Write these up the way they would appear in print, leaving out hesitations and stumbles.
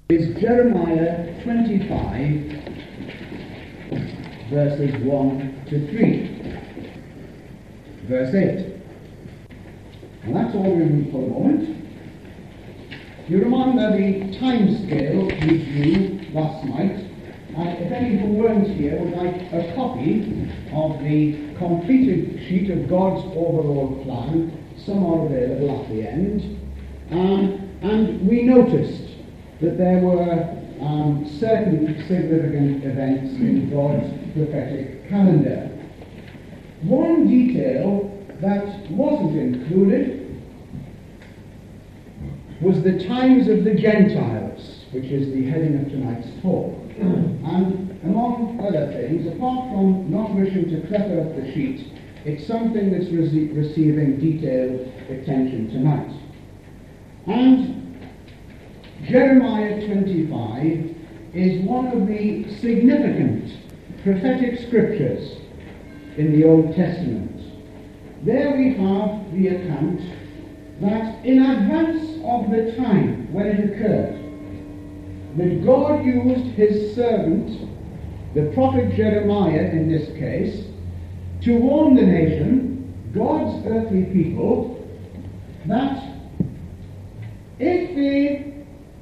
is Jeremiah 25, verses 1 to 3. Verse 8. And that's all we read for the moment. You remember the time scale we drew last night. And if any who weren't here would like a copy of the completed sheet of God's overall plan, some are available at the end. And we noticed that there were certain significant events in God's prophetic calendar. One detail that wasn't included was the times of the Gentiles, which is the heading of tonight's talk. And among other things, apart from not wishing to clutter up the sheet, it's something that's receiving detailed attention tonight. And Jeremiah 25 is one of the significant prophetic scriptures in the Old Testament. There we have the account that in advance of the time when it occurred, that God used his servant, the prophet Jeremiah in this case, to warn the nation, God's earthly people, that if they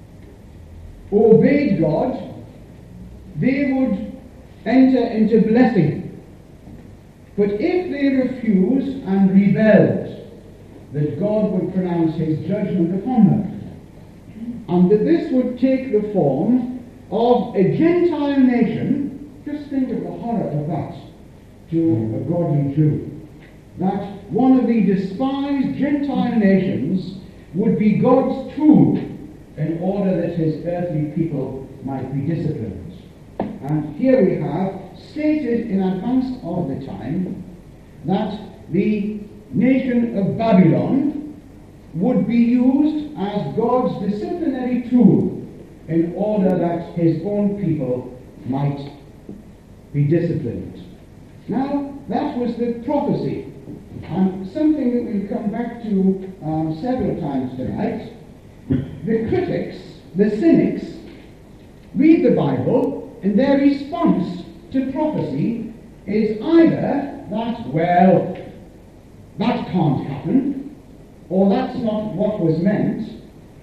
obeyed God, they would enter into blessing. But if they refused and rebelled, that God would pronounce his judgment upon them. And that this would take the form of a Gentile nation. Just think of the horror of that to a godly Jew. That one of the despised Gentile nations would be God's tool in order that his earthly people might be disciplined. And here we have stated in advance of the time that the nation of Babylon would be used as God's disciplinary tool in order that his own people might be disciplined. Now, that was the prophecy, and something that we'll come back to several times tonight. The critics, the cynics, read the Bible, and their response to prophecy is either that, well, that can't happen, or that's not what was meant,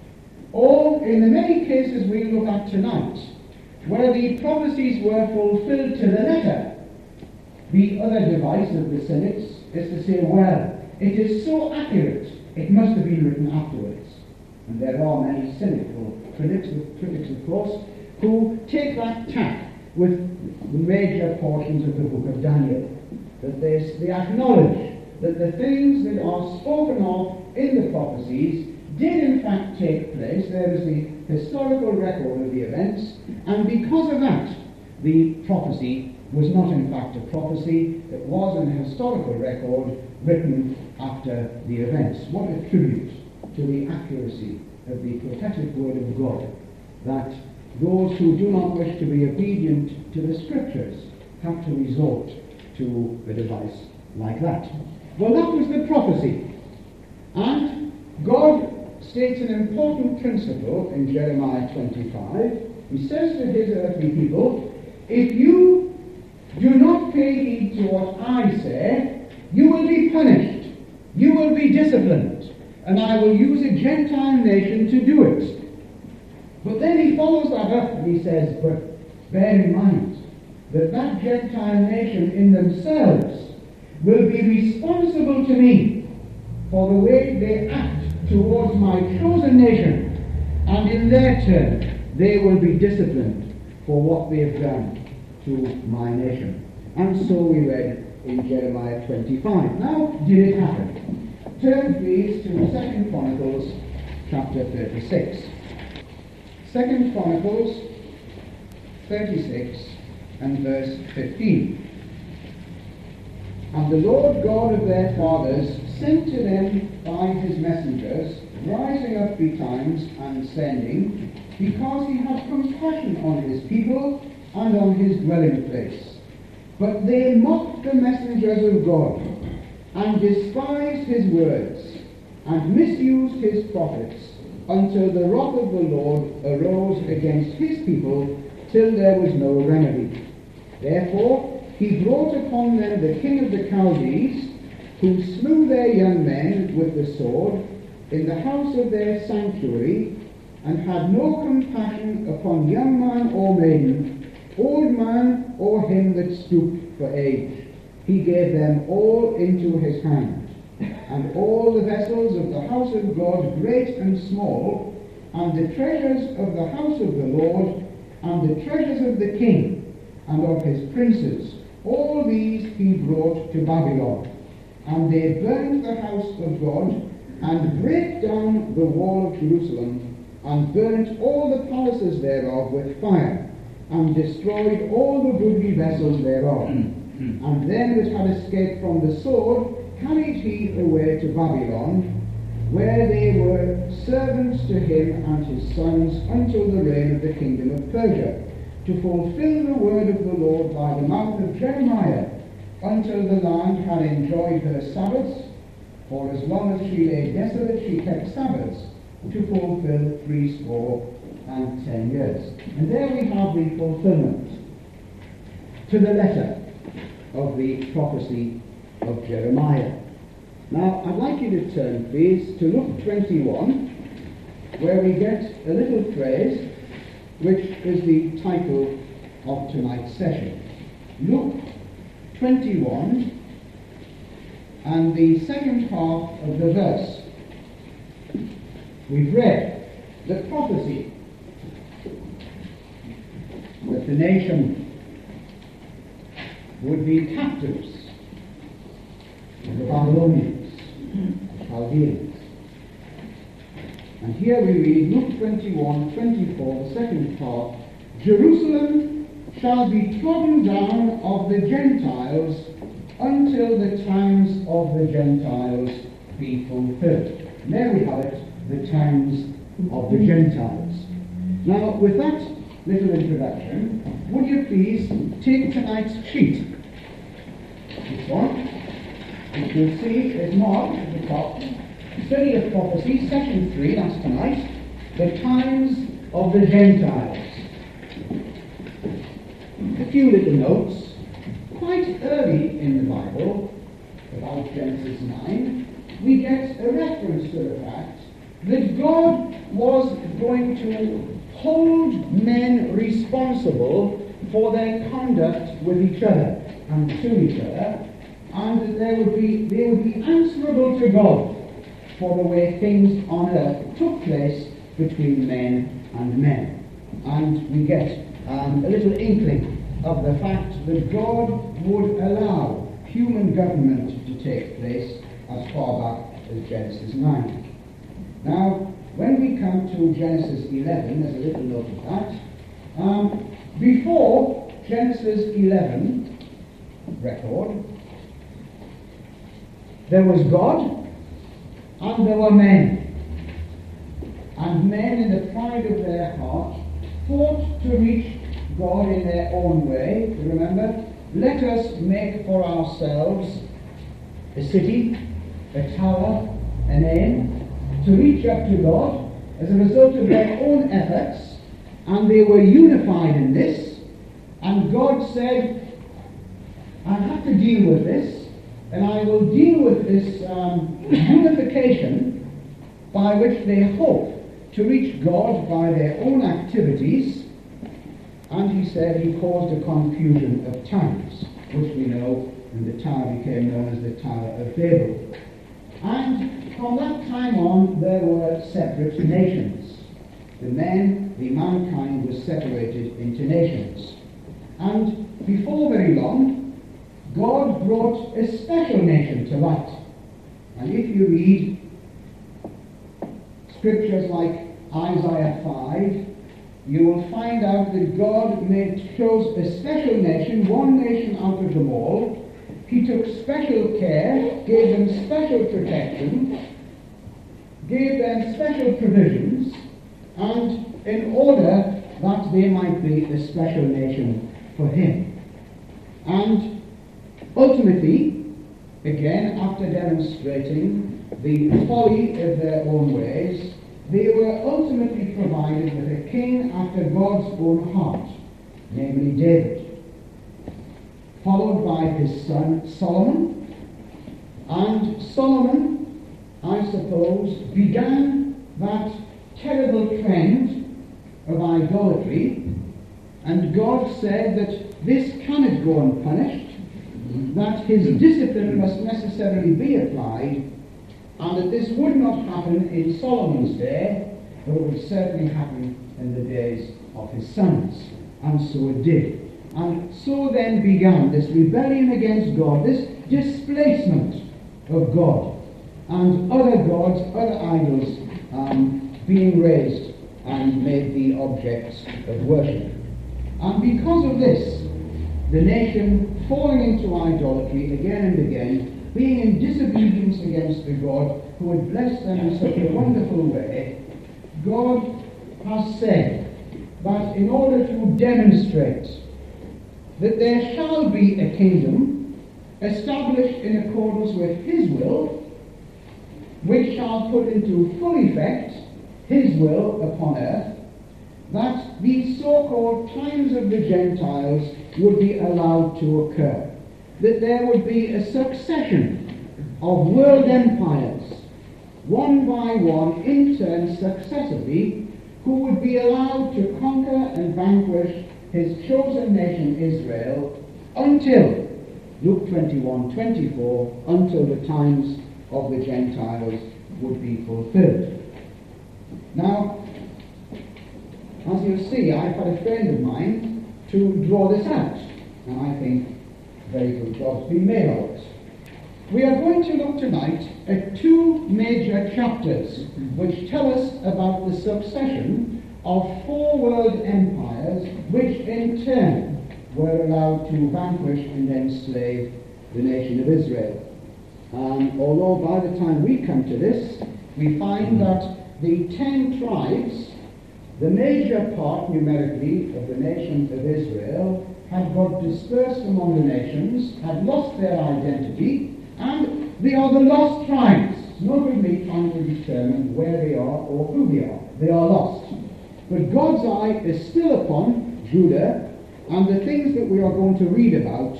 or in the many cases we look at tonight, where the prophecies were fulfilled to the letter, the other device of the cynics is to say, well, it is so accurate, it must have been written afterwards. And there are many cynical critics, of course, who take that tack with the major portions of the book of Daniel. That they acknowledge that the things that are spoken of in the prophecies did in fact take place. There is the historical record of the events, and because of that, the prophecy was not in fact a prophecy, it was an historical record written after the events. What a tribute to the accuracy of the prophetic word of God, that those who do not wish to be obedient to the scriptures have to resort to a device like that. Well, that was the prophecy. And God states an important principle in Jeremiah 25. He says to his earthly people, if you do not pay heed to what I say, you will be punished. You will be disciplined. And I will use a Gentile nation to do it. But then he follows that up and he says, but bear in mind that that Gentile nation in themselves will be responsible to me for the way they act towards my chosen nation, and in their turn they will be disciplined for what they have done to my nation. And so we read in Jeremiah 25. Now, did it happen? Turn please to 2 Chronicles chapter 36. 2 Chronicles 36 and verse 15. And the Lord God of their fathers sent to them by his messengers, rising up betimes and sending, because he had compassion on his people and on his dwelling place. But they mocked the messengers of God, and despised his words, and misused his prophets, until the wrath of the Lord arose against his people, till there was no remedy. Therefore he brought upon them the king of the Chaldees, who slew their young men with the sword in the house of their sanctuary, and had no compassion upon young man or maiden, old man or him that stooped for age. He gave them all into his hand, and all the vessels of the house of God, great and small, and the treasures of the house of the Lord, and the treasures of the king, and of his princes, all these he brought to Babylon. And they burnt the house of God, and brake down the wall of Jerusalem, and burnt all the palaces thereof with fire, and destroyed all the goodly vessels thereof. And them that had escaped from the sword carried he away to Babylon, where they were servants to him and his sons until the reign of the kingdom of Persia, to fulfill the word of the Lord by the mouth of Jeremiah, until the land had enjoyed her Sabbaths. For as long as she lay desolate, she kept Sabbaths, to fulfill 70 years. And there we have the fulfillment to the letter of the prophecy of Jeremiah. Now, I'd like you to turn, please, to Luke 21, where we get a little phrase which is the title of tonight's session. Luke 21 and the second half of the verse. We've read the prophecy that the nation would be captives of the Babylonians, the Chaldeans. And here we read Luke 21:24, the second part, Jerusalem shall be trodden down of the Gentiles until the times of the Gentiles be fulfilled. And there we have it, the times of the Gentiles. Now, with that little introduction, would you please take tonight's sheet? This one, which you'll see is marked at the top, Study of Prophecy, Session 3, that's tonight, the times of the Gentiles. A few little notes. Quite early in the Bible, about Genesis 9, we get a reference to the fact that God was going to hold men responsible for their conduct with each other and to each other, and that they would be answerable to God for the way things on earth took place between men and men. And we get a little inkling of the fact that God would allow human government to take place as far back as Genesis 9. Now, when we come to Genesis 11, there's a little note of that. Before Genesis 11 record, there was God and there were men. And men in the pride of their heart fought to reach God in their own way. You remember? Let us make for ourselves a city, a tower, an aim, to reach up to God as a result of their own efforts, and they were unified in this, and God said, I have to deal with this, and I will deal with this unification by which they hope to reach God by their own activities. And he said he caused a confusion of towns, which we know, and the tower became known as the Tower of Babel. And from that time on, there were separate nations. The mankind was separated into nations. And before very long, God brought a special nation to light. And if you read scriptures like Isaiah 5, you will find out that God chose a special nation, one nation out of them all. He took special care, gave them special protection, gave them special provisions, and in order that they might be a special nation for him. And ultimately, again, after demonstrating the folly of their own ways, they were ultimately provided with a king after God's own heart, namely David, followed by his son Solomon. And Solomon, I suppose, began that terrible trend of idolatry, and God said that this cannot go unpunished, that his discipline must necessarily be applied, and that this would not happen in Solomon's day, but it would certainly happen in the days of his sons. And so it did. And so then began this rebellion against God, this displacement of God, and other gods, other idols being raised and made the objects of worship. And because of this, the nation falling into idolatry again and again, being in disobedience against the God who had blessed them in such a wonderful way, God has said that in order to demonstrate that there shall be a kingdom established in accordance with his will, which shall put into full effect his will upon earth, that these so-called times of the Gentiles would be allowed to occur, that there would be a succession of world empires, one by one, in turn successively, who would be allowed to conquer and vanquish his chosen nation Israel until, Luke 21:24, until the times of the Gentiles would be fulfilled. Now, as you'll see, I've had a friend of mine to draw this out, and I think very good job's been made of it. We are going to look tonight at two major chapters which tell us about the succession of four world empires which in turn were allowed to vanquish and enslave the nation of Israel. Although by the time we come to this, we find that the 10 tribes, the major part numerically of the nation of Israel, had got dispersed among the nations, had lost their identity, and they are the lost tribes. It's not with me trying to determine where they are or who they are. They are lost. But God's eye is still upon Judah, and the things that we are going to read about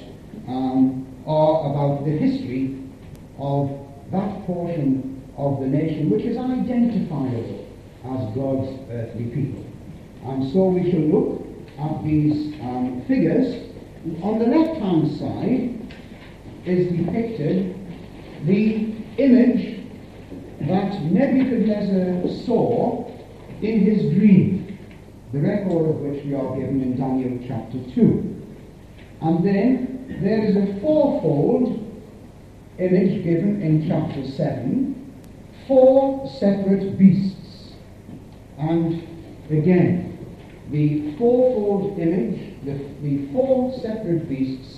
are about the history of that portion of the nation which is identifiable as God's earthly people. And so we shall look at these figures. On the left-hand side is depicted the image that Nebuchadnezzar saw in his dream, the record of which we are given in Daniel chapter 2. And then there is a fourfold image given in chapter 7, 4 separate beasts. And again, the fourfold image, the 4 separate beasts,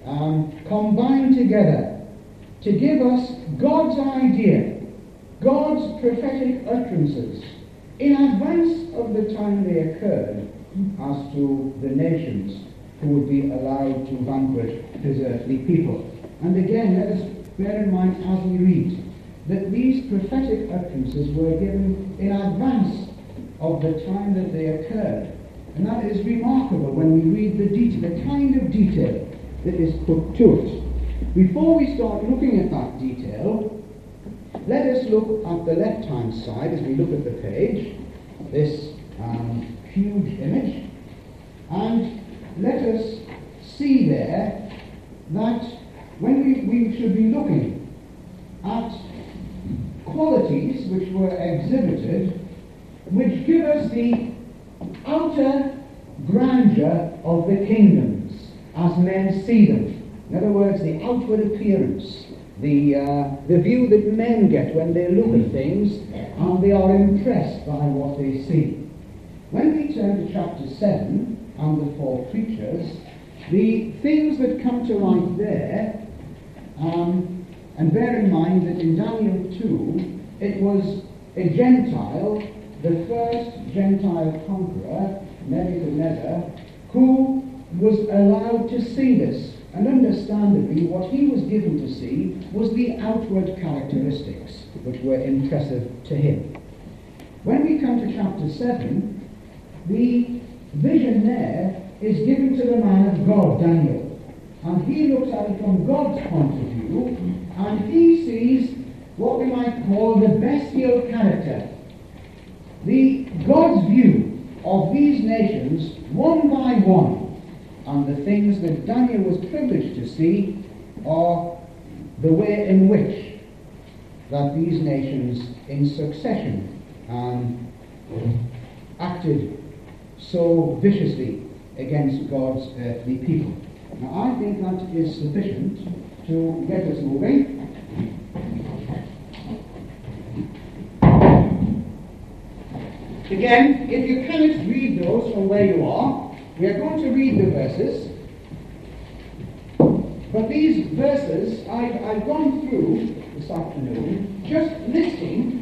combine together to give us God's idea, God's prophetic utterances in advance of the time they occurred as to the nations who would be allowed to vanquish his earthly people. And again, let us bear in mind as we read that these prophetic utterances were given in advance of the time that they occurred. And that is remarkable when we read the detail, the kind of detail that is put to it. Before we start looking at that detail, let us look at the left-hand side as we look at the page, this huge image, and let us see there that when we should be looking at qualities which were exhibited which give us the outer grandeur of the kingdoms as men see them. In other words, the outward appearance, the view that men get when they look at things and they are impressed by what they see. When we turn to chapter 7 and the 4 creatures, the things that come to light there, and bear in mind that in Daniel 2 it was a Gentile, the first Gentile conqueror, Nebuchadnezzar, who was allowed to see this. And understandably, what he was given to see was the outward characteristics which were impressive to him. When we come to chapter 7, the vision there is given to the man of God, Daniel. And he looks at it from God's point of view, and he sees what we might call the bestial character. God's view of these nations, one by one, and the things that Daniel was privileged to see are the way in which that these nations in succession acted so viciously against God's earthly people. Now I think that is sufficient to get us moving. Again, if you cannot read those from where you are, we are going to read the verses. But these verses, I've gone through this afternoon, just listing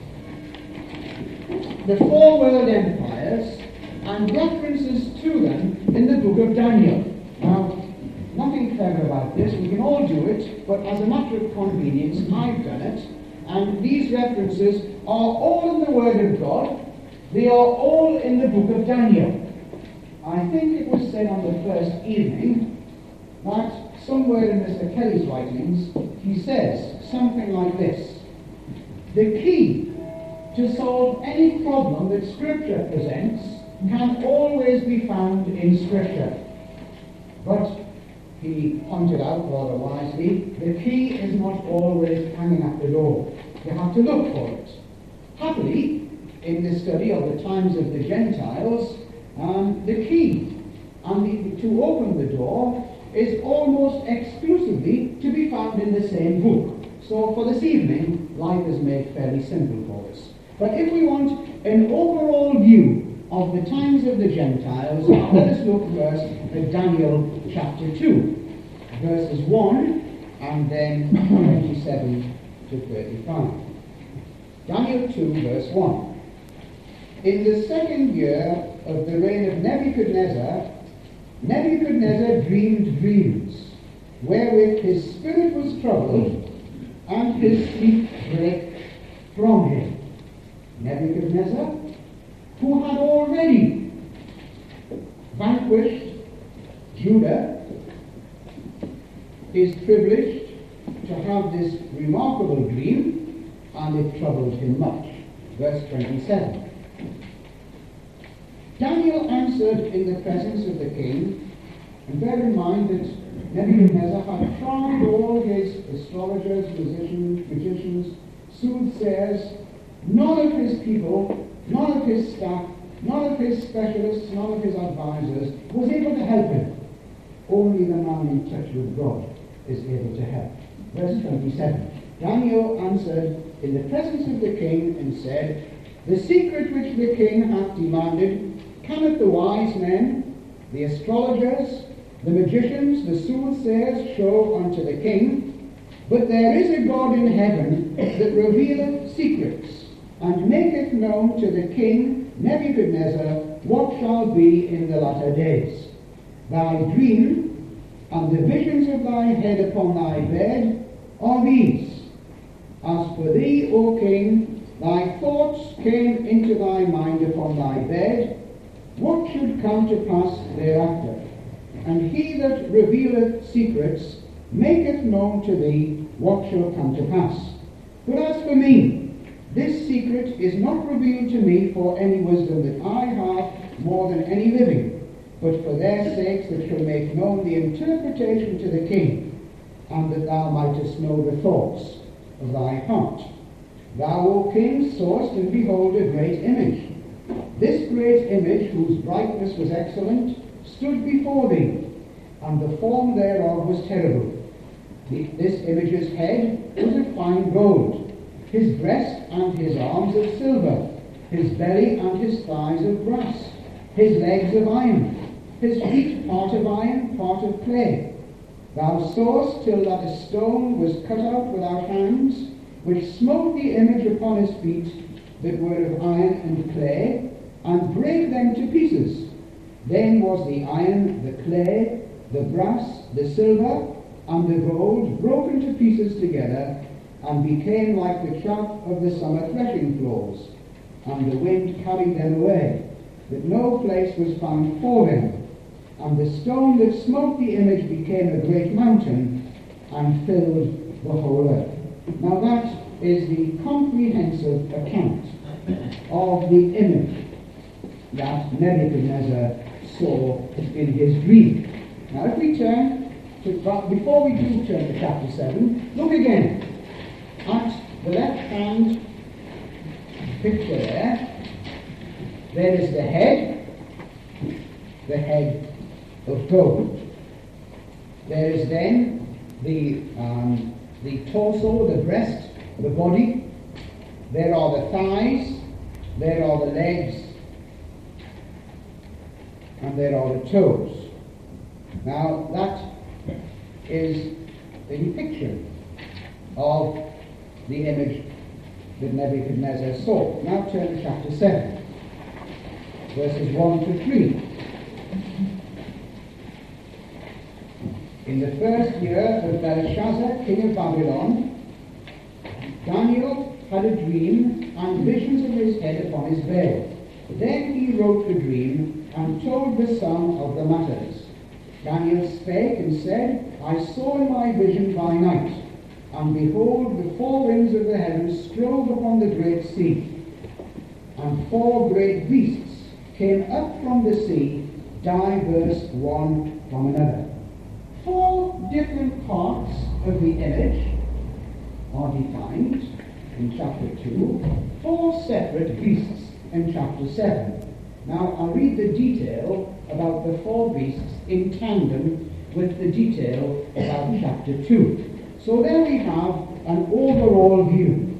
the four world empires and references to them in the book of Daniel. Now, nothing clever about this, we can all do it, but as a matter of convenience, I've done it, and these references are all in the Word of God. They are all in the book of Daniel. I think it was said on the first evening that somewhere in Mr. Kelly's writings, he says something like this: the key to solve any problem that Scripture presents can always be found in Scripture. But he pointed out rather wisely, the key is not always hanging at the door. You have to look for it. Happily, in the study of the times of the Gentiles, the key to open the door is almost exclusively to be found in the same book. So for this evening, life is made fairly simple for us. But if we want an overall view of the times of the Gentiles, let us look first at Daniel chapter 2, verses 1 and then 27 to 35. Daniel 2, verse 1. In the second year of the reign of Nebuchadnezzar, Nebuchadnezzar dreamed dreams, wherewith his spirit was troubled, and his sleep brake from him. Nebuchadnezzar, who had already vanquished Judah, is privileged to have this remarkable dream, and it troubled him much. Verse 27. Daniel answered in the presence of the king, and bear in mind that Nebuchadnezzar had tried all his astrologers, magicians, soothsayers. None of his people, none of his staff, none of his specialists, none of his advisors was able to help him. Only the man in touch with God is able to help. Verse 27. Daniel answered in the presence of the king and said, the secret which the king hath demanded cannot the wise men, the astrologers, the magicians, the soothsayers show unto the king? But there is a God in heaven that revealeth secrets, and maketh known to the king Nebuchadnezzar what shall be in the latter days. Thy dream and the visions of thy head upon thy bed are these. As for thee, O king, thy thoughts came into thy mind upon thy bed, what should come to pass thereafter? And he that revealeth secrets maketh known to thee what shall come to pass. But as for me, this secret is not revealed to me for any wisdom that I have more than any living, but for their sakes that shall make known the interpretation to the king, and that thou mightest know the thoughts of thy heart. Thou, O king, sawest and behold a great image. This great image, whose brightness was excellent, stood before thee, and the form thereof was terrible. This image's head was of fine gold, his breast and his arms of silver, his belly and his thighs of brass, his legs of iron, his feet part of iron, part of clay. Thou sawest till that a stone was cut out without hands, which smote the image upon his feet that were of iron and clay, and brake them to pieces. Then was the iron, the clay, the brass, the silver, and the gold broken to pieces together, and became like the chaff of the summer threshing floors. and the wind carried them away, that no place was found for them. And the stone that smote the image became a great mountain and filled the whole earth. Now that is the comprehensive account of the image that Nebuchadnezzar saw in his dream. Now if we turn to, but before we do turn to chapter 7, look again at the left-hand picture there. There is the head of gold. There is then the torso, the breast, the body. There are the thighs, there are the legs, and there are the toes. Now that is the depiction of the image that Nebuchadnezzar saw. Now turn to chapter 7, verses 1 to 3. In the first year of Belshazzar, king of Babylon, Daniel had a dream and visions of his head upon his bed. Then he wrote the dream and told the sum of the matters. Daniel spake and said, I saw in my vision by night, and behold, the four winds of the heavens strove upon the great sea, and four great beasts came up from the sea, diverse one from another. Four different parts of the image are defined in chapter 2, four separate beasts in chapter 7. Now I'll read the detail about the four beasts in tandem with the detail about chapter 2. So there we have an overall view.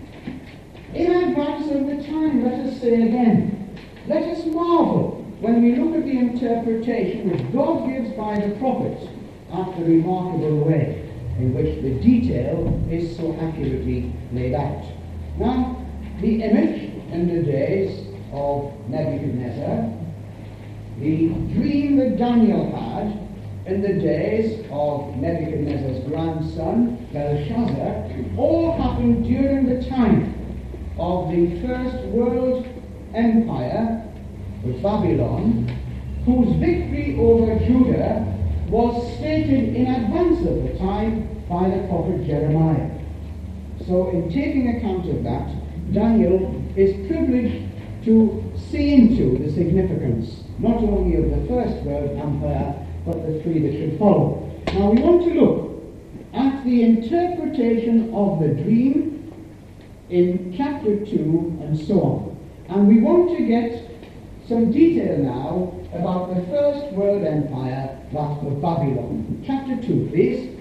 In advance of the time, let us say again, let us marvel when we look at the interpretation which God gives by the prophets after a remarkable way, in which the detail is so accurately laid out. Now, the image in the days of Nebuchadnezzar, the dream that Daniel had in the days of Nebuchadnezzar's grandson, Belshazzar, all happened during the time of the first world empire of Babylon, whose victory over Judah was stated in advance of the time by the prophet Jeremiah. So in taking account of that, Daniel is privileged to see into the significance not only of the first world empire, but the three that should follow. Now we want to look at the interpretation of the dream in chapter 2 and so on. And we want to get some detail now about the first world empire, that of Babylon. Chapter 2, please.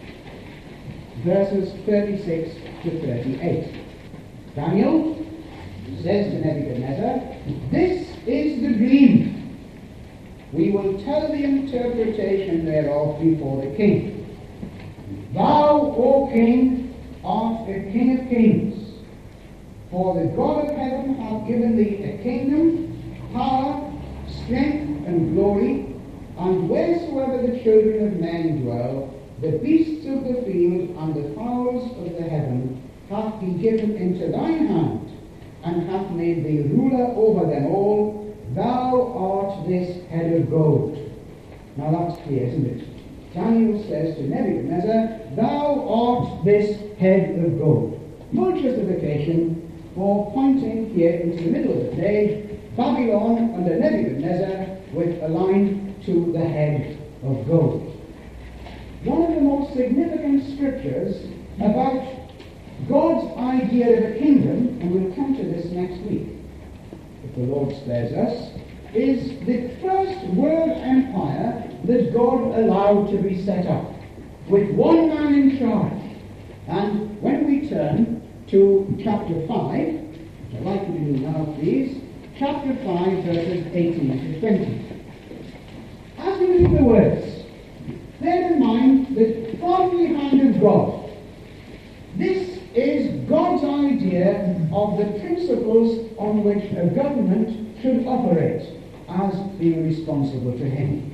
Verses 36 to 38. Daniel says to Nebuchadnezzar, this is the dream. We will tell the interpretation thereof before the king. Thou, O king, art a king of kings. For the God of heaven hath given thee a kingdom, power, strength, and glory, and wheresoever the children of men dwell, the beasts of the field and the fowls of the heaven hath he given into thine hand, and hath made thee ruler over them all. Thou art this head of gold. Now that's clear, isn't it? Daniel says to Nebuchadnezzar, thou art this head of gold. No justification for pointing here into the middle of the page, Babylon under Nebuchadnezzar with a line to the head of gold. One of the most significant scriptures about God's idea of a kingdom, and we'll come to this next week, if the Lord spares us, is the first world empire that God allowed to be set up, with one man in charge. And when we turn to chapter 5, which I'd like you to do now, please, chapter 5, verses 18 to 20. As we read the words, bear in mind that from the hand of God, this is God's idea of the principles on which a government should operate as being responsible to him.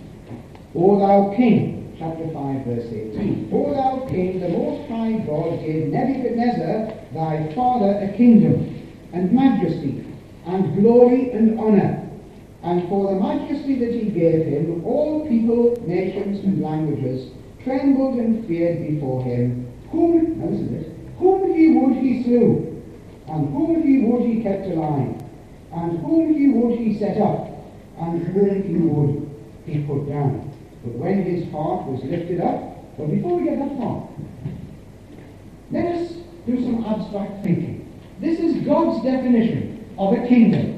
O thou king, chapter 5, verse 18. O thou king, the Most High God gave Nebuchadnezzar thy father a kingdom, and majesty, and glory and honour. And for the majesty that he gave him, all people, nations, and languages trembled and feared before him. Whom he would he slew, and whom he would he kept alive, and whom he would he set up, and whom he would he put down. But when his heart was lifted up, well, before we get that far, let us do some abstract thinking. This is God's definition of a kingdom.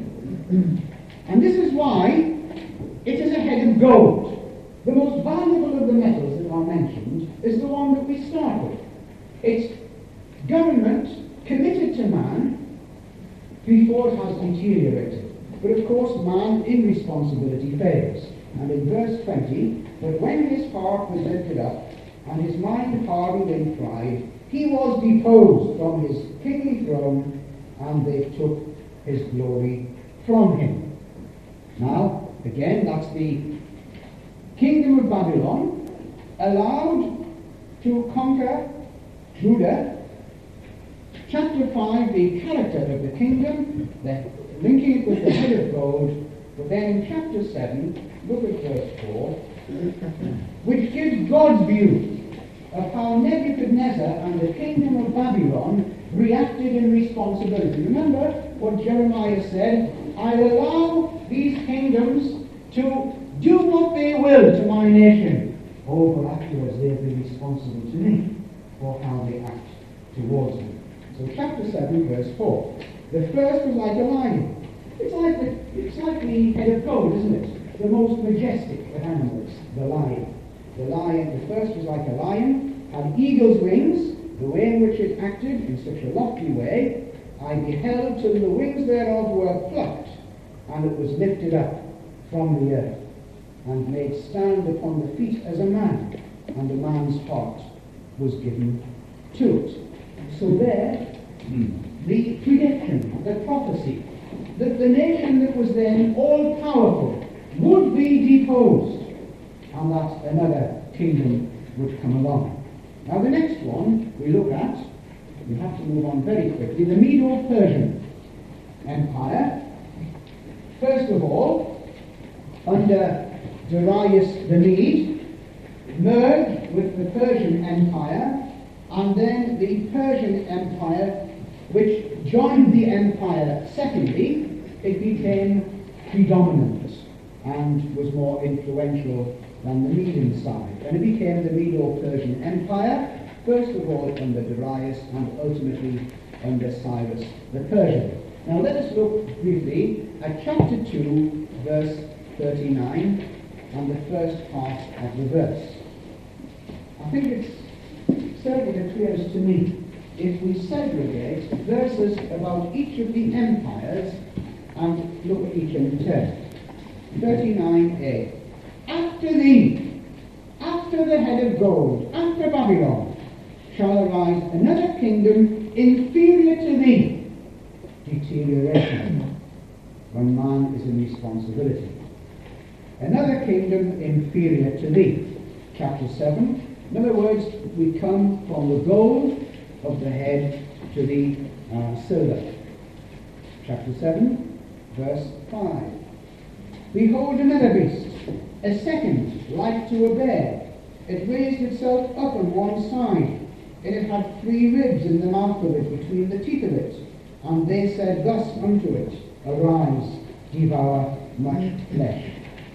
And this is why it is a head of gold. The most valuable of the metals that are mentioned is the one that we start with. It's government committed to man before it has deteriorated. But of course, man in responsibility fails. And in verse 20, but when his heart was lifted up, and his mind hardened in pride, he was deposed from his kingly throne, and they took his glory from him. Now, again, that's the kingdom of Babylon, allowed to conquer Judah. Chapter 5, the character of the kingdom, linking it with the head of gold. But then in chapter 7, look at verse 4, which gives God's view of how Nebuchadnezzar and the kingdom of Babylon reacted in responsibility. Remember what Jeremiah said, I allow these kingdoms to do what they will to my nation. Oh, but afterwards they'll be responsible to me for how they act towards me. So chapter 7, verse 4. The first was like a lion. It's like the head of gold, isn't it? The most majestic of animals, the lion. The first was like a lion, had eagle's wings, the way in which it acted in such a lofty way, I beheld till the wings thereof were plucked, and it was lifted up from the earth, and made stand upon the feet as a man, and a man's heart was given to it. So there, the prediction, the prophecy, that the nation that was then all-powerful would be deposed, and that another kingdom would come along. Now the next one we look at, we have to move on very quickly, the Medo-Persian Empire. First of all, under Darius the Mede, merged with the Persian Empire, and then the Persian Empire, which joined the empire secondly, it became predominant and was more influential than the Median side. And it became the Medo-Persian Empire, first of all under Darius and ultimately under Cyrus the Persian. Now let us look briefly at chapter 2, verse 39, and the first part of the verse. I think it's certainly the clearest to me if we segregate verses about each of the empires and look at each in turn. 39a. After thee, after the head of gold, after Babylon, shall arise another kingdom inferior to thee. Deterioration, when man is in responsibility. Another kingdom inferior to thee. Chapter 7. In other words, we come from the gold of the head to the silver. Chapter 7, verse 5. Behold another beast, a second, like to a bear. It raised itself up on one side, and it had 3 ribs in the mouth of it, between the teeth of it. And they said thus unto it, Arise, devour much flesh.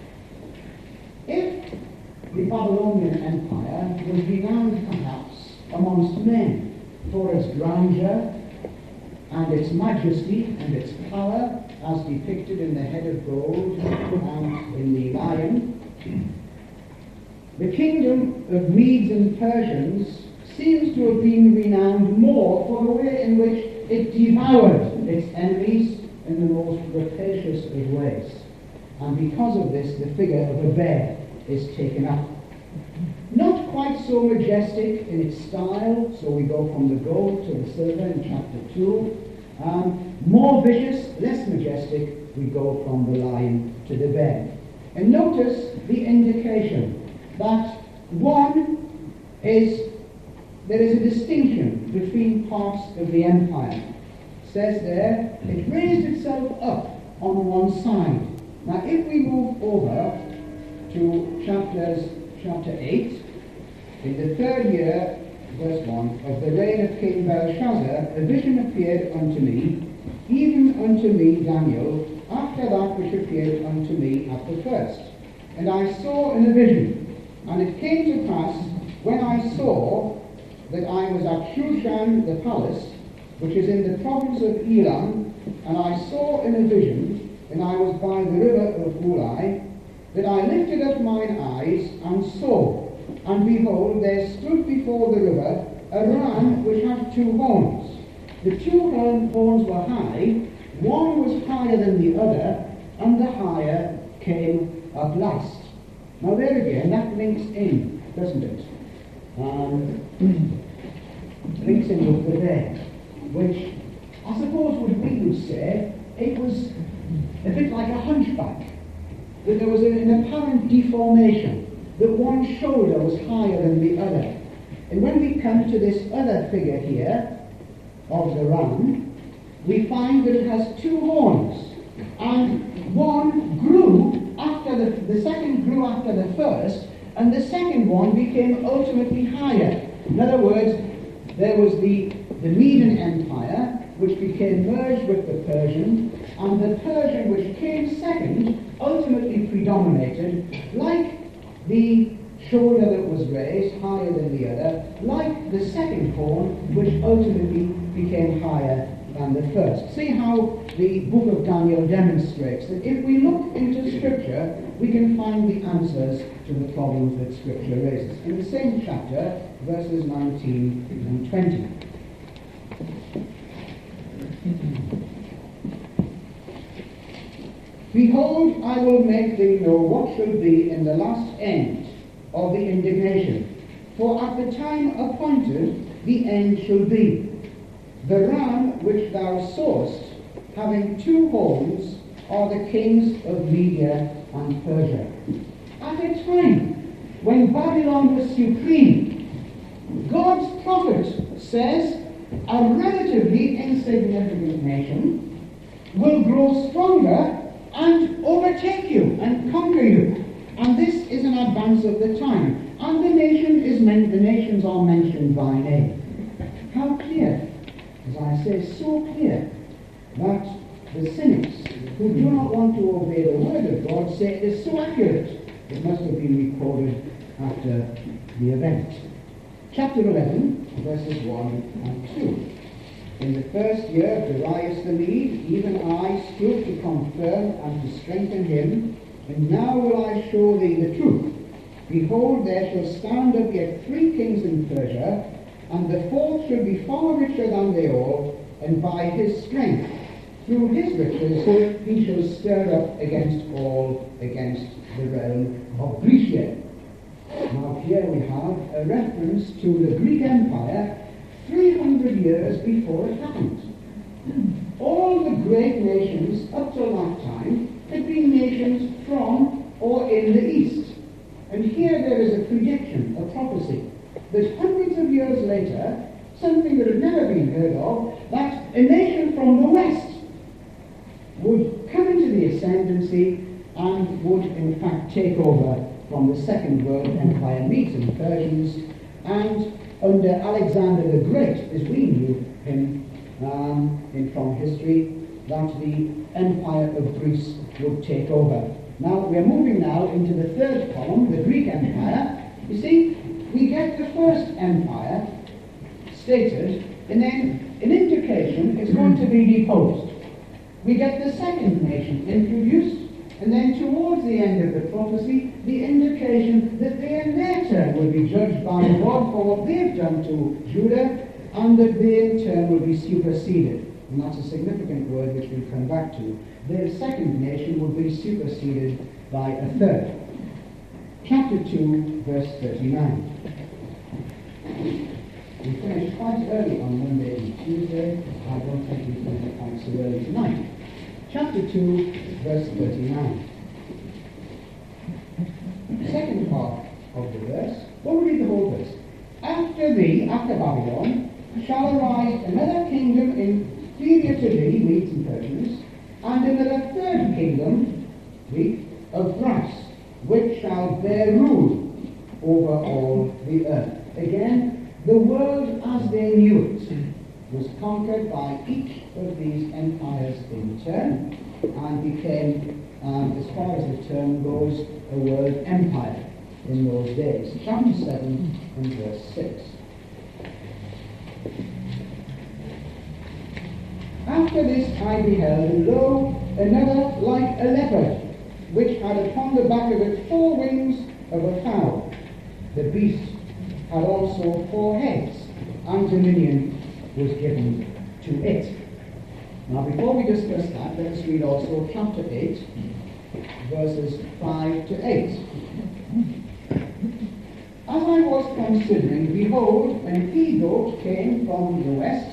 If the Babylonian Empire was renowned perhaps amongst men for its grandeur and its majesty and its power, as depicted in the head of gold and in the lion, the kingdom of Medes and Persians seems to have been renowned more for the way in which it devoured its enemies in the most rapacious of ways. And because of this, the figure of a bear is taken up. Not quite so majestic in its style, so we go from the gold to the silver in chapter 2. More vicious, less majestic, we go from the lion to the bear. And notice the indication that there is a distinction between parts of the empire. says there, it raised itself up on one side. Now if we move over to chapter 8, in the 3rd year, verse 1, of the reign of King Belshazzar, a vision appeared unto me, even unto me, Daniel, after that which appeared unto me at the first. And I saw in a vision, and it came to pass, when I saw that I was at Shushan the palace, which is in the province of Elam, and I saw in a vision, and I was by the river of Ulai, that I lifted up mine eyes and saw, and behold, there stood before the river a ram which had 2 horns. The 2 horns were high, one was higher than the other, and the higher came at last. Now there again, that links in, doesn't it? Links in over there, which I suppose we would say it was a bit like a hunchback, that there was an apparent deformation, that one shoulder was higher than the other. And when we come to this other figure here of the ram, we find that it has 2 horns, and one grew after the second grew after the first, and the second one became ultimately higher. In other words, there was the Median Empire, which became merged with the Persian, and the Persian, which came second, ultimately predominated, like the shoulder that was raised, higher than the other, like the second horn, which ultimately became higher than the first. See how the book of Daniel demonstrates that if we look into Scripture, we can find the answers to the problems that Scripture raises. In the same chapter, verses 19 and 20. Behold, I will make thee know what shall be in the last end of the indignation. For at the time appointed, the end shall be. The ram which thou sawest, having 2 horns, are the kings of Media and Persia. At a time when Babylon was supreme, God's prophet says a relatively insignificant nation will grow stronger and overtake you and conquer you. And this is an advance of the time. And the nations are mentioned by name. How clear, as I say, so clear, that the cynics who do not want to obey the word of God say it is so accurate, it must have been recorded after the event. Chapter 11, verses 1 and 2. In the first year of Darius the Mede, even I stood to confirm and to strengthen him, and now will I show thee the truth. Behold, there shall stand up yet 3 kings in Persia, and the 4th shall be far richer than they all, and by his strength, through his riches, he shall stir up against the realm of Grecia. Now here we have a reference to the Greek Empire 300 years before it happened. All the great nations up till that time had been nations from or in the east. And here there is a prediction, a prophecy, that hundreds of years later, something that had never been heard of, that a nation from the west would come into the ascendancy and would in fact take over from the Second World Empire, Medes and Persians, and under Alexander the Great, as we knew him from history, that the Empire of Greece would take over. Now, we're moving now into the 3rd column, the Greek Empire. You see, we get the first empire stated, and then an indication it's going to be deposed. We get the second nation introduced, and then towards the end of the prophecy, the indication that they in their turn will be judged by God for what they've done to Judah, and that they in turn will be superseded. And that's a significant word which we'll come back to. Their second nation will be superseded by a third. Chapter 2, verse 39. We finished quite early on Monday and Tuesday. I don't think we finished quite so early tonight. Chapter 2, verse 39. Second part of the verse. We'll read the whole verse. After thee, after Babylon, shall arise another kingdom in superior to thee, Medes and Persians, and another third kingdom, Greek, of brass, which shall bear rule over all the earth. Again, the world as they knew it was conquered by each of these empires in turn and became, as far as the term goes, a world empire in those days. Chapter 7 and verse 6. After this I beheld, and lo, another like a leopard, which had upon the back of it 4 wings of a fowl. The beast had also 4 heads, and dominion was given to it. Now before we discuss that, let us read also chapter 8, verses 5 to 8. As I was considering, behold, an he-goat came from the west,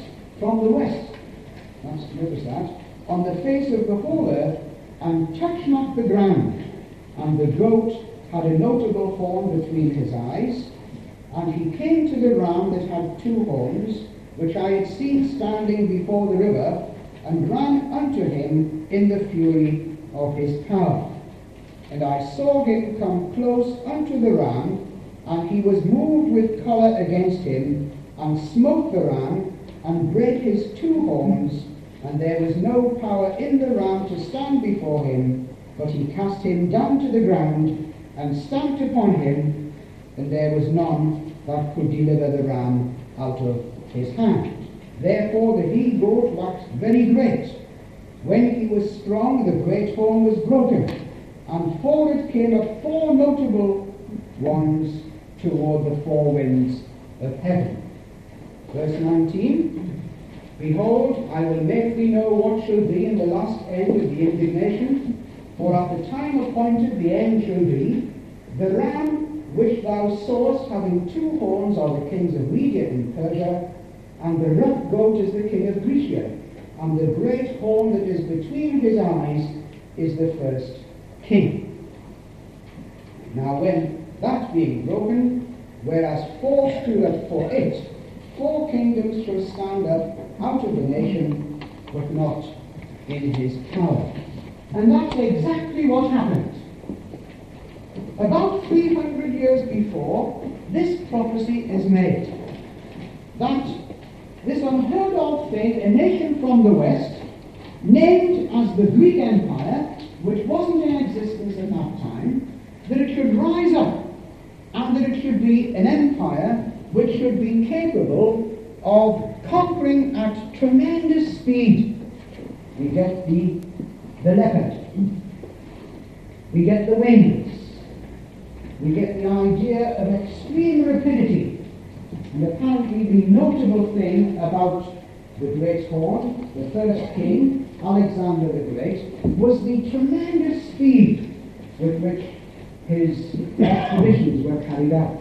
notice that, on the face of the whole earth, and touched not the ground. And the goat had a notable horn between his eyes, and he came to the ram that had 2 horns, which I had seen standing before the river, and ran unto him in the fury of his power. And I saw him come close unto the ram, and he was moved with choler against him, and smote the ram, and brake his 2 horns, and there was no power in the ram to stand before him, but he cast him down to the ground, and stamped upon him, and there was none that could deliver the ram out of his hand. Therefore the he-goat waxed very great. When he was strong, the great horn was broken, and forward came up 4 notable ones toward the 4 winds of heaven. Verse 19, Behold, I will make thee know what shall be in the last end of the indignation, for at the time appointed the end shall be. The ram which thou sawest having 2 horns are the kings of Media and Persia, and the rough goat is the king of Grecia, and the great horn that is between his eyes is the first king. Now when that being broken, whereas 4 stood up for it, 4 kingdoms shall stand up out of the nation, but not in his power. And that's exactly what happened. About 300 years before, this prophecy is made. That this unheard of thing, a nation from the west, named as the Greek Empire, which wasn't in existence at that time, that it should rise up, and that it should be an empire which should be capable of conquering at tremendous speed. We get the leopard. We get the wings. We get the idea of extreme rapidity. And apparently the notable thing about the great horn, the first king, Alexander the Great, was the tremendous speed with which his expeditions were carried out.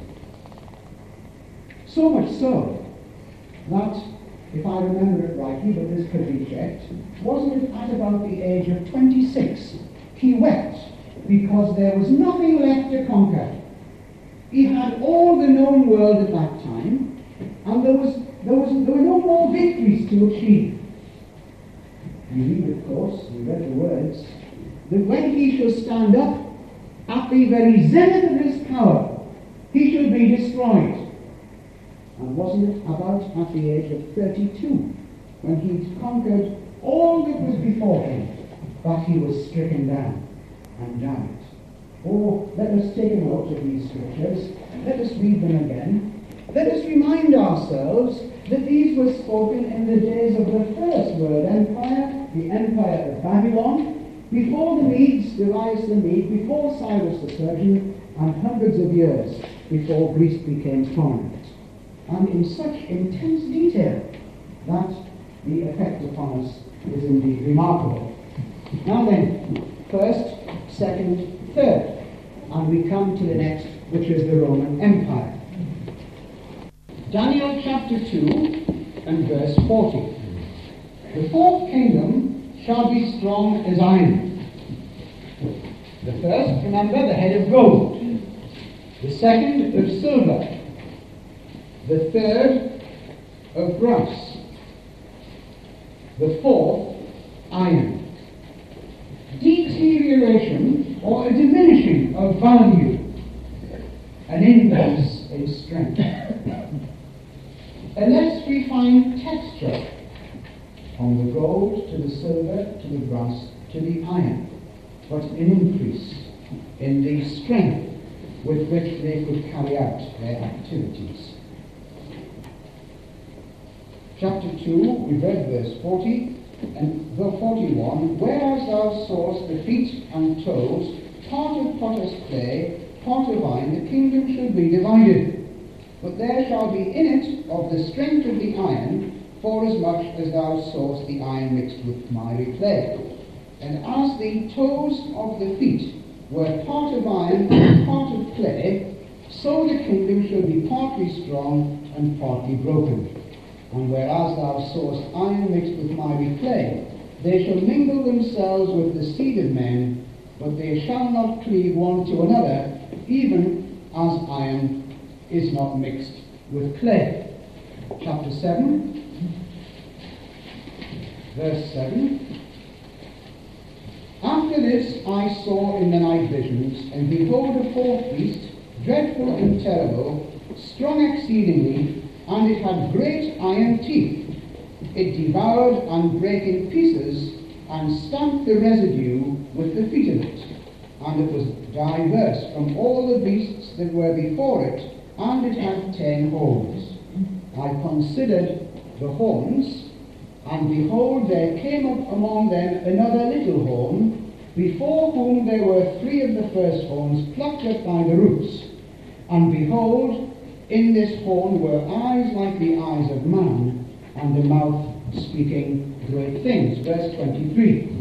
So much so that, if I remember it rightly, but this could be checked, wasn't it at about the age of 26 he wept because there was nothing left to conquer. He had all the known world at that time, and there were no more victories to achieve. You read, of course, you read the words, that when he shall stand up at the very zenith of his power, he shall be destroyed. And wasn't it about at the age of 32, when he'd conquered all that was before him, that he was stricken down and died? Oh, let us take a note of these scriptures. Let us read them again. Let us remind ourselves that these were spoken in the days of the first world empire, the empire of Babylon, before the Medes, Darius the Mede, before Cyrus the Persian, and hundreds of years before Greece became prominent. And in such intense detail that the effect upon us is indeed remarkable. Now then, first, second, third, and we come to the next, which is the Roman Empire. Daniel chapter 2 and verse 40. The 4th kingdom shall be strong as iron. The first, remember, the head of gold. The second, of silver. The third, of brass. The fourth, iron. Deterioration or a diminishing of value, an increase in strength. A less refined texture, from the gold to the silver to the brass to the iron, but an increase in the strength with which they could carry out their activities. Chapter 2, we read verse 40 and verse 41. Whereas thou sawest the feet and toes, part of potter's clay, part of iron, the kingdom shall be divided. But there shall be in it of the strength of the iron, forasmuch as thou sawest the iron mixed with miry clay. And as the toes of the feet were part of iron and part of clay, so the kingdom shall be partly strong and partly broken. And whereas thou sawest iron mixed with miry clay, they shall mingle themselves with the seed of men, but they shall not cleave one to another, even as iron is not mixed with clay. Chapter 7, verse 7. After this I saw in the night visions, and behold a fourth beast, dreadful and terrible, strong exceedingly, and it had great iron teeth. It devoured and brake in pieces, and stamped the residue with the feet of it. And it was diverse from all the beasts that were before it, and it had 10 horns. I considered the horns, and behold, there came up among them another little horn, before whom there were 3 of the first horns plucked up by the roots. And behold, in this horn were eyes like the eyes of man, and a mouth speaking great things. Verse 23.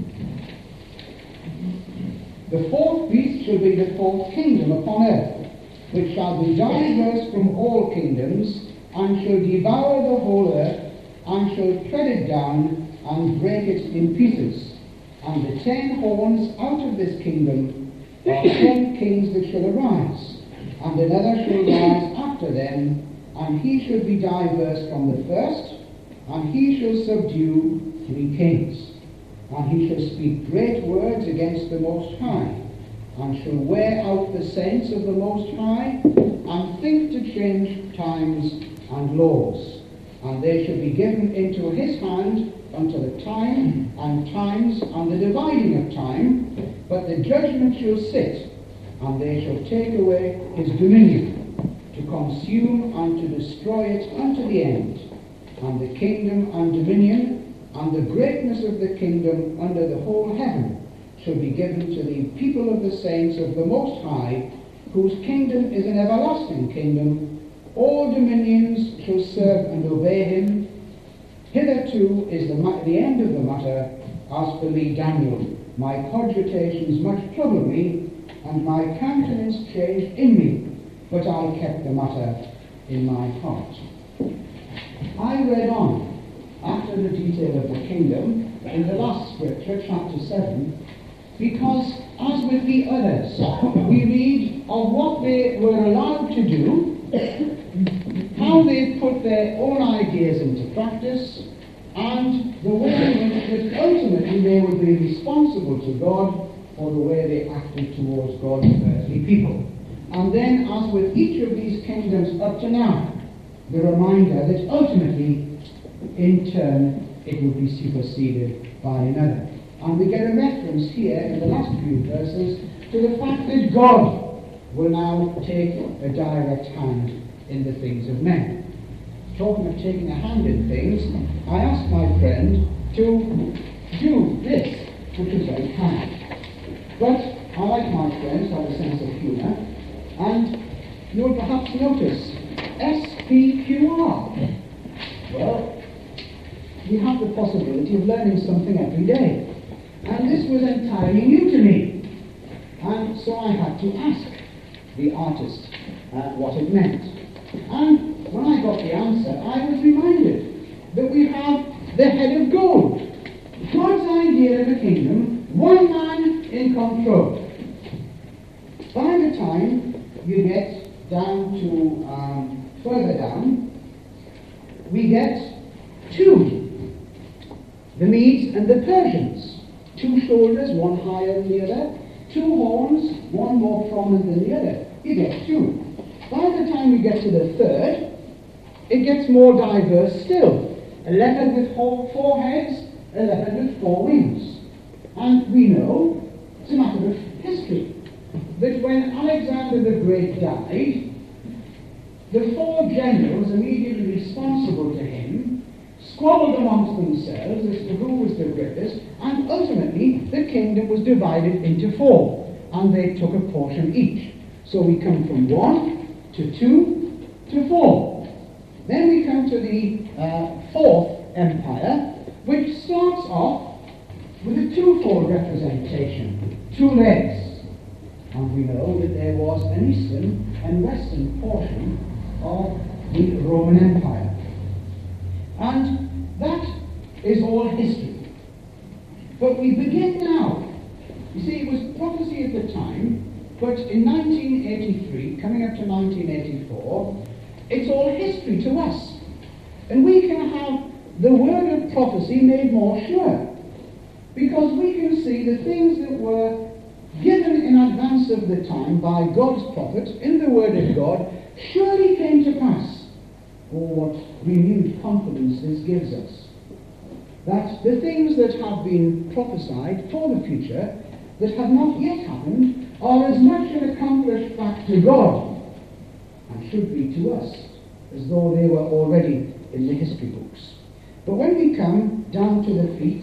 The fourth beast shall be the fourth kingdom upon earth, which shall be diverse from all kingdoms, and shall devour the whole earth, and shall tread it down, and break it in pieces. And the 10 horns out of this kingdom are 10 kings that shall arise. And another shall rise after them, and he shall be diverse from the first, and he shall subdue 3 kings. And he shall speak great words against the Most High, and shall wear out the saints of the Most High, and think to change times and laws. And they shall be given into his hand until the time and times and the dividing of time, but the judgment shall sit, and they shall take away his dominion, to consume and to destroy it unto the end. And the kingdom and dominion and the greatness of the kingdom under the whole heaven shall be given to the people of the saints of the Most High, whose kingdom is an everlasting kingdom. All dominions shall serve and obey him. Hitherto is the end of the matter. As for me, Daniel, my cogitations much trouble me, and my countenance changed in me, but I kept the matter in my heart. I read on after the detail of the kingdom in the last scripture, chapter 7, because as with the others, we read of what they were allowed to do, how they put their own ideas into practice, and the way in which that ultimately they would be responsible to God for the way they acted towards God's earthly people. And then, as with each of these kingdoms up to now, the reminder that ultimately, in turn, it will be superseded by another. And we get a reference here in the last few verses to the fact that God will now take a direct hand in the things of men. Talking of taking a hand in things, I asked my friend to do this, which is very kind. But I like my friends, have a sense of humour, and you'll perhaps notice SPQR. Well, you have the possibility of learning something every day. And this was entirely new to me. And so I had to ask the artist what it meant. And when I got the answer, I was reminded that we have the head of gold. God's idea of a kingdom, one man in control. By the time you get down to further down, we get 2. The Medes and the Persians. 2 shoulders, one higher than the other. 2 horns, one more prominent than the other. You get 2. By the time we get to the 3rd, it gets more diverse still. A leopard with 4 heads, a leopard with 4 wings. And we know, it's a matter of history, that when Alexander the Great died, the 4 generals immediately responsible to him squabbled amongst themselves as to who was the greatest, and ultimately the kingdom was divided into 4, and they took a portion each. So we come from 1 to 2 to 4. Then we come to the 4th empire, which starts off with a twofold representation, 2 legs. And we know that there was an eastern and western portion of the Roman Empire. And that is all history. But we begin now. You see, it was prophecy at the time, but in 1983, coming up to 1984, it's all history to us. And we can have the word of prophecy made more sure, because we can see the things that were given in advance of the time by God's prophets in the Word of God surely came to pass. Oh, what renewed confidence this gives us. That the things that have been prophesied for the future that have not yet happened are as much an accomplished fact to God, and should be to us, as though they were already in the history books. But when we come down to the feet,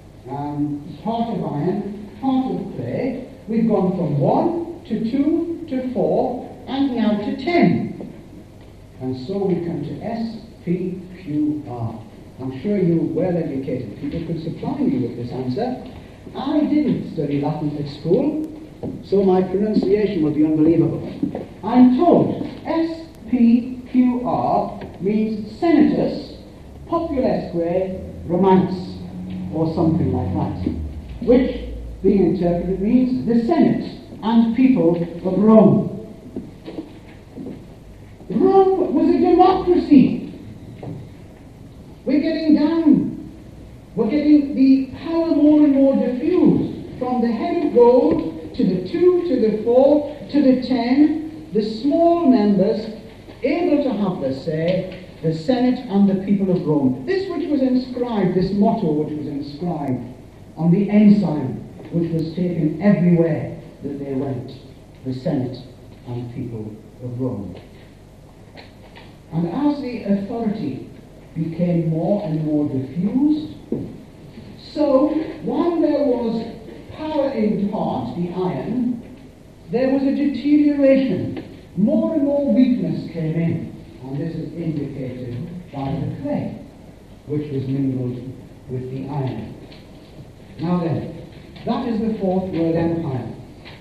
part of iron, part of clay, we've gone from 1 to 2 to 4 and now to 10. And so we come to S, P, Q, R. I'm sure you well-educated people could supply me with this answer. I didn't study Latin at school, so my pronunciation would be unbelievable. I'm told S, P, Q, R means Senatus Populesque Romanus, or something like that, which, being interpreted, means the Senate and people of Rome. Rome was a democracy. We're getting down. We're getting the power more and more diffused, from the head of gold to the 2 to the 4 to the 10, the small members able to have the say, the Senate and the people of Rome. This which was inscribed, this motto which was inscribed on the ensign, which was taken everywhere that they went, the Senate and people of Rome. And as the authority became more and more diffused, so while there was power in part, the iron, there was a deterioration. More and more weakness came in, and this is indicated by the clay, which was mingled with the iron. Now then, that is the 4th World Empire.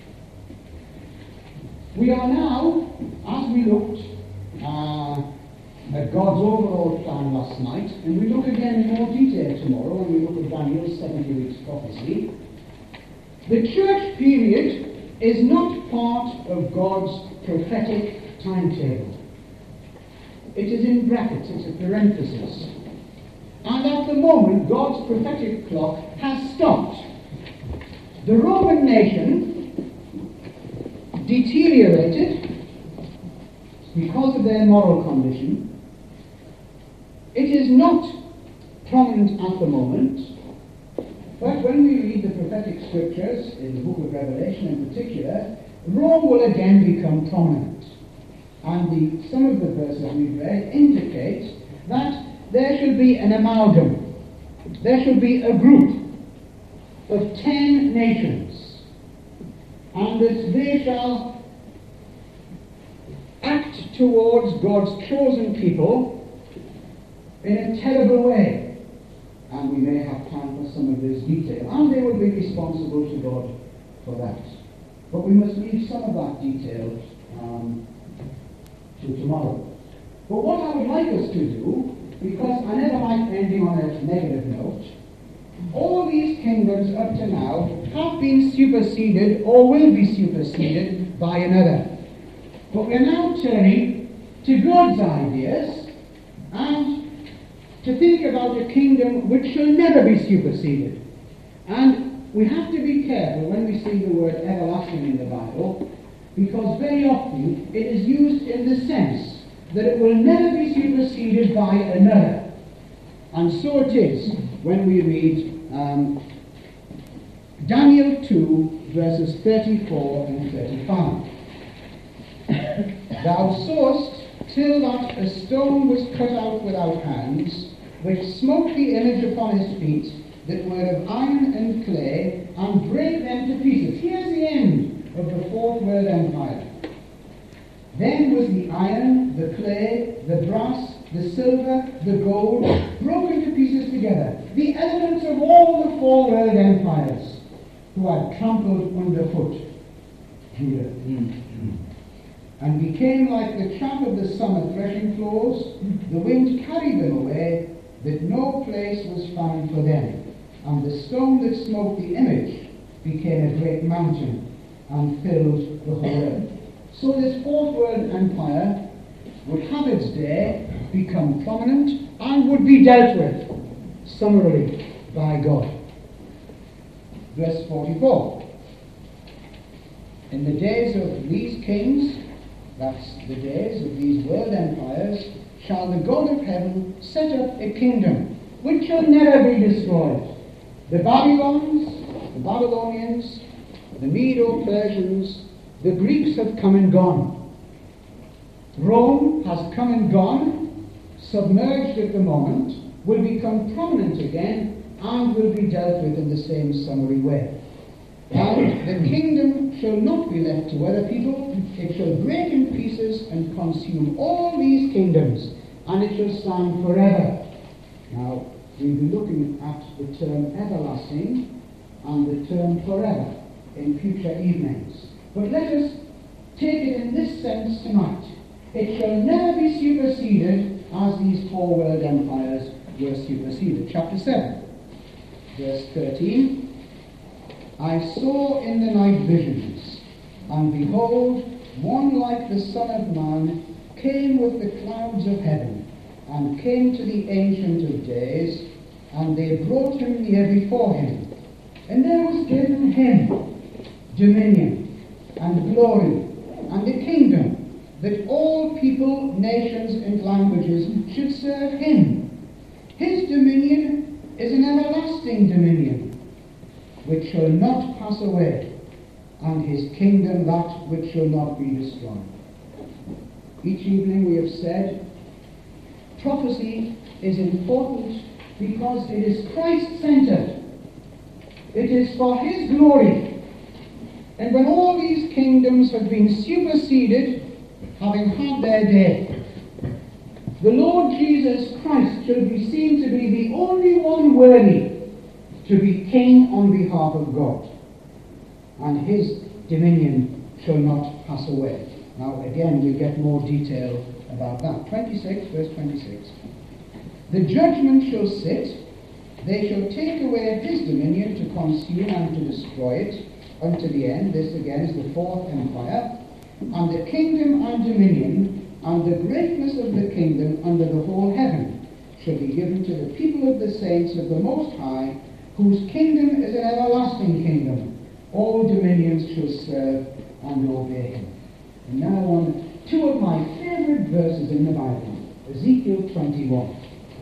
We are now, as we looked at God's overall plan last night, and we look again in more detail tomorrow when we look at Daniel's 70 weeks prophecy, the church period is not part of God's prophetic timetable. It is in brackets, it's a parenthesis. And at the moment, God's prophetic clock has stopped. The Roman nation deteriorated because of their moral condition. It is not prominent at the moment, but when we read the prophetic scriptures, in the book of Revelation in particular, Rome will again become prominent. And some of the verses we've read indicate that there should be an amalgam. There should be a group of 10 nations, and that they shall act towards God's chosen people in a terrible way. And we may have time for some of this detail, and they will be responsible to God for that. But we must leave some of that detail to tomorrow. But what I would like us to do, because I never like ending on a negative note, all these kingdoms up to now have been superseded or will be superseded by another. But we're now turning to God's ideas, and to think about a kingdom which shall never be superseded. And we have to be careful when we see the word everlasting in the Bible, because very often it is used in the sense that it will never be superseded by another. And so it is when we read Daniel 2, verses 34 and 35. Thou sawest till that a stone was cut out without hands, which smote the image upon his feet, that were of iron and clay, and brake them to pieces. Here's the end of the Fourth World Empire. Then was the iron, the clay, the brass, the silver, the gold, broken to pieces together, the elements of all the four world empires, who had trampled underfoot Judah, and became like the chaff of the summer threshing floors. The wind carried them away, that no place was found for them. And the stone that smote the image became a great mountain, and filled the whole earth. So this Fourth World Empire would have its day, become prominent, and would be dealt with summarily by God. Verse 44. In the days of these kings, that's the days of these world empires, shall the God of heaven set up a kingdom which shall never be destroyed. The Babylonians, the Medo-Persians, the Greeks have come and gone. Rome has come and gone, submerged at the moment, will become prominent again, and will be dealt with in the same summary way. And the kingdom shall not be left to other people, it shall break in pieces and consume all these kingdoms, and it shall stand forever. Now, we'll be looking at the term everlasting and the term forever in future evenings. But let us take it in this sense tonight. It shall never be superseded as these four world empires were superseded. Chapter 7, verse 13. I saw in the night visions, and behold, one like the Son of Man came with the clouds of heaven, and came to the Ancient of Days, and they brought him near before him. And there was given him dominion and glory and a kingdom, that all people, nations, and languages should serve him. His dominion is an everlasting dominion, which shall not pass away, and his kingdom that which shall not be destroyed. Each evening we have said, prophecy is important because it is Christ-centered. It is for his glory. And when all these kingdoms have been superseded, having had their day, the Lord Jesus Christ shall be seen to be the only one worthy to be king on behalf of God, and his dominion shall not pass away. Now again we get more detail about that. 26, verse 26. The judgment shall sit, they shall take away his dominion to consume and to destroy it unto the end. This again is the Fourth Empire. And the kingdom and dominion and the greatness of the kingdom under the whole heaven shall be given to the people of the saints of the Most High, whose kingdom is an everlasting kingdom. All dominions shall serve and obey him. And now on two of my favorite verses in the Bible, Ezekiel 21.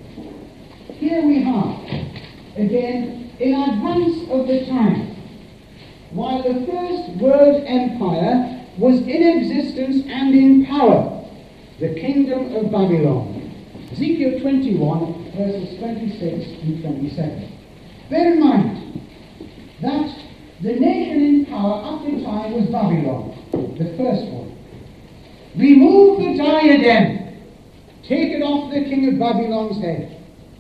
Here we have, again, in advance of the time, while the first world empire was in existence and in power, the kingdom of Babylon. Ezekiel 21, verses 26 and 27. Bear in mind that the nation in power at the time was Babylon, the first one. Remove the diadem, take it off the king of Babylon's head.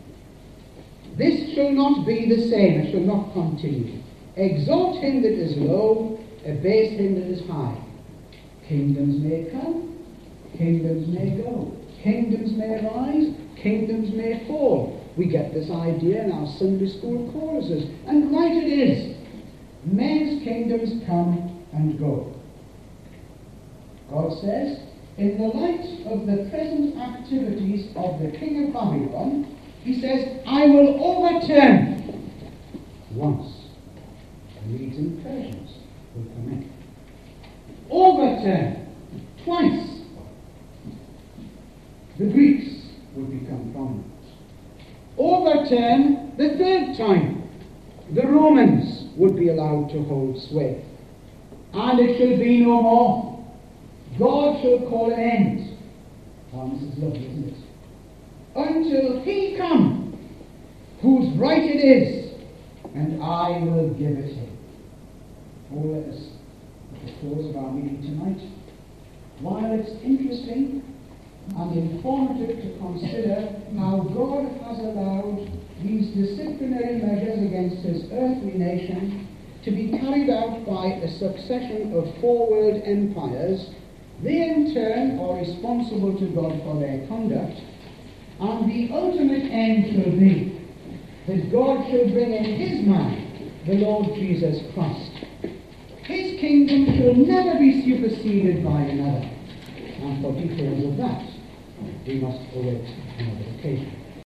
This shall not be the same, it shall not continue. Exalt him that is low, abase him that is high. Kingdoms may come, kingdoms may go, kingdoms may rise, kingdoms may fall. We get this idea in our Sunday school choruses, and right it is. Men's kingdoms come and go. God says, in the light of the present activities of the king of Babylon, He says, I will overturn once. The Medes and Persians will come in. Overturn twice. The Greeks would become prominent. Overturn the third time. The Romans would be allowed to hold sway. And it shall be no more. God shall call an end. Oh, this is lovely, isn't it? Until he come, whose right it is, and I will give it him. Oh, let us, at the close of our meeting tonight, while it's interesting and informative to consider how God has allowed these disciplinary measures against his earthly nation to be carried out by a succession of four world empires, they in turn are responsible to God for their conduct, and the ultimate end shall be that God shall bring in his man, the Lord Jesus Christ. His kingdom shall never be superseded by another, and for details of that we must await another occasion.